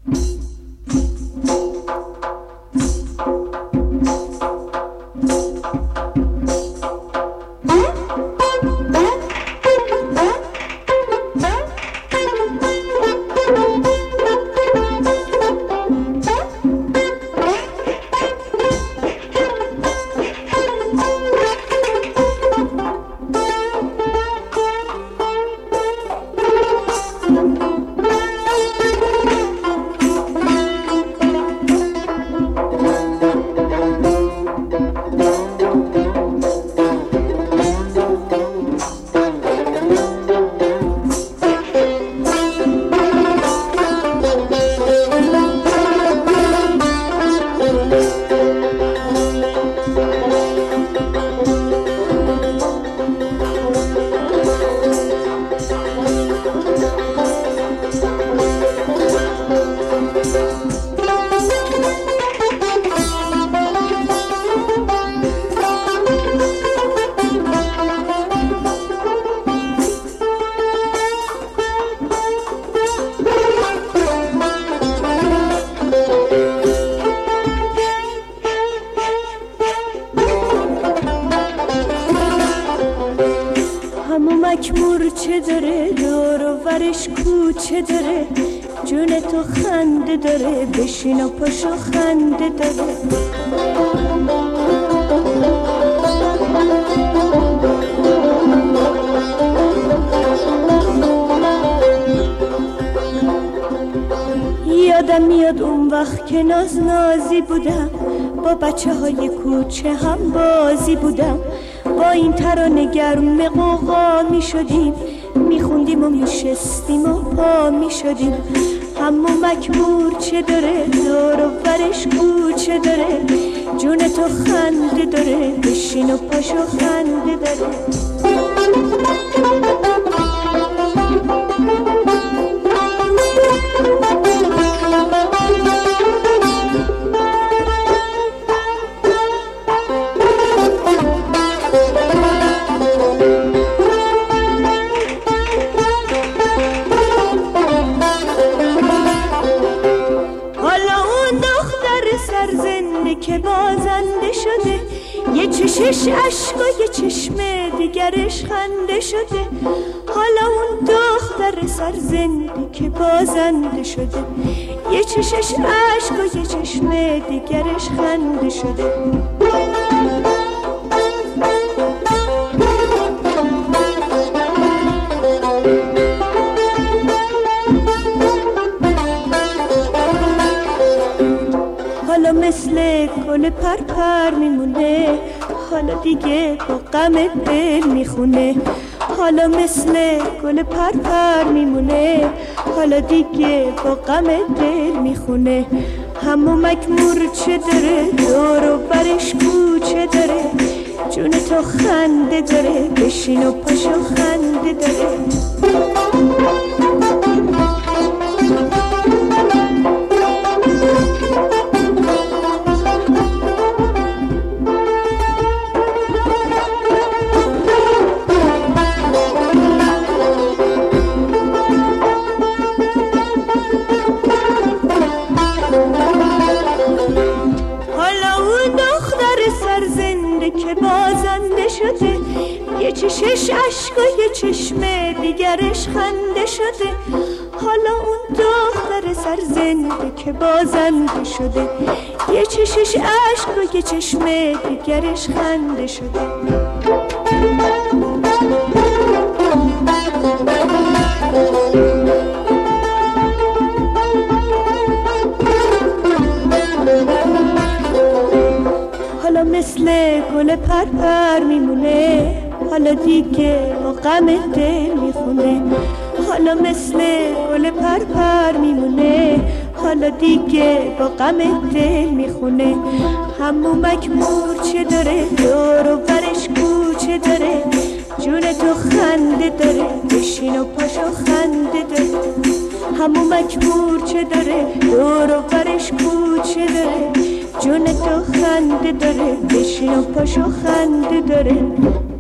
مورچه داره دور و ورش کوچه داره، جون تو خنده داره، بشین و پاشو خنده داره. یادم میاد اون وقت که نازی بودم، با بچه های کوچه هم بازی بودم، با این ترانه گرم قوقا می شدیم، می خوندیم و می شستیم و پا می شدیم. همومک مورچه داره دور و برش کوچه داره، جون تو خنده داره، بشین و پاشو خنده داره. که بازنده شده، یه چشش عشق و یه چشم دیگرش خنده شده. حالا اون دختر سرزنده که بازنده شده، یه چشش عشق و یه چشم دیگرش خنده شده. حالا مثل گل پرپر میمونه، حالا دیگه با غم دل میخونه. حالا مثل گل پرپر میمونه، حالا دیگه با غم دل میخونه. همومک مورچه داره دور و برش کوچه داره، جون تو خنده داره، بشین و پاشو خنده داره. که بازنده شده، یه چشش عشق و یه چشم دیگرش خنده شده. حالا اون دختر سرزنده که بازنده شده، یه چشش عشق و یه چشم دیگرش خنده شده. حالا مثل گل پرپر میمونه، حالا دیگه با غم دل میخونه. حالا مثل گل پرپر میمونه، حالا دیگه با غم دل میخونه. همومک مورچه داره دور و برش کوچه داره، جون تو خنده داره، بشین و پاشو خنده داره. همومک مورچه داره دور و برش کوچه داره، جون تو خنده داره، بشین و پاشو خنده داره.